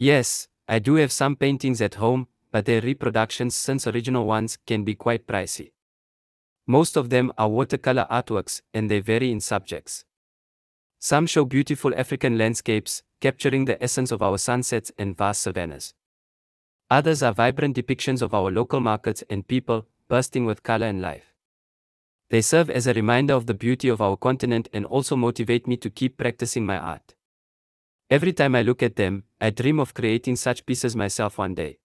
Yes, I do have some paintings at home, but their reproductions since original ones can be quite pricey. Most of them are watercolor artworks, and they vary in subjects. Some show beautiful African landscapes, capturing the essence of our sunsets and vast savannas. Others are vibrant depictions of our local markets and people, bursting with color and life. They serve as a reminder of the beauty of our continent and also motivate me to keep practicing my art. Every time I look at them, I dream of creating such pieces myself one day.